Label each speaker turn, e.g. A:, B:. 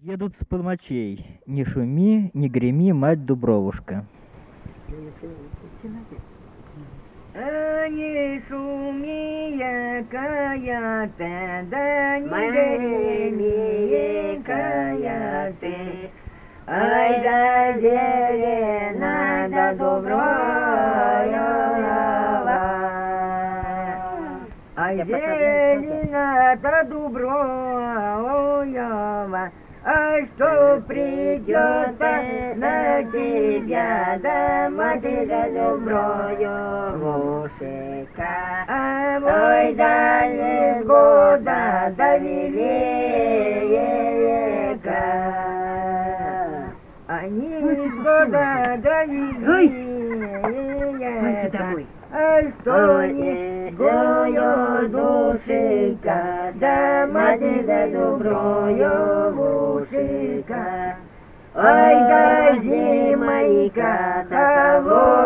A: Едут с подмочей. Не шуми, не греми, мать Дубровушка.
B: Не шуми, якая ты, да не греми, якая ты. Ай да зелена, да добрая, ай зелена, да добрая, а что придет на тебя, да мать да доброю вушика. Ой, да не года, да велика, а не года, да велика, а что не гою душика, да мать да доброю вушика. Ой, да зимонька того